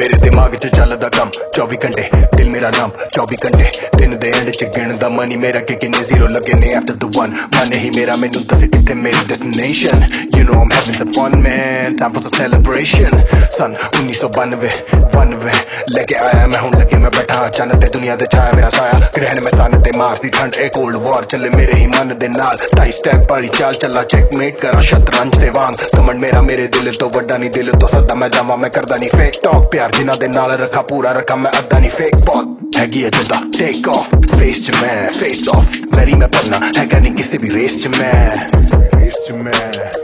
मेरे दिमाग च चलदा कम 24 घंटे दिल मेरा नम 24 घंटे दिन दे एंड च गिनदा मनी मेरा कि किन्ने जीरो लगे ने आफ्टर द वन मन ही मेरा मैनू दस किथे मेरी destination you know I am having some fun man time for some celebration सन 1992 लेके आया मैं हुन लगे मैं बैठा चन्न ते दुनिया दे छाया मेरा साया ग्रहण में सन ते मार्स दी ठंड एक कोल्ड वॉर चले मेरे ही मन दे नाल टाई स्टेप वाली चाल चला चेकमेट करा शतरंज दे वांग कमंड मेरा मेरे दिल तो वड्डा नहीं दिल तो सदा मैं जावा मैं करदा नहीं फेक टॉक प्यार जिन्हां दे नाल रखा पूरा रखा मैं अद्दा नहीं फेक बॉल हैगी अजंदा टेक ऑफ स्पेस च मैं फेस ऑफ वेरी मैं पढ़ना हैगा नहीं किसी भी रेस च मैं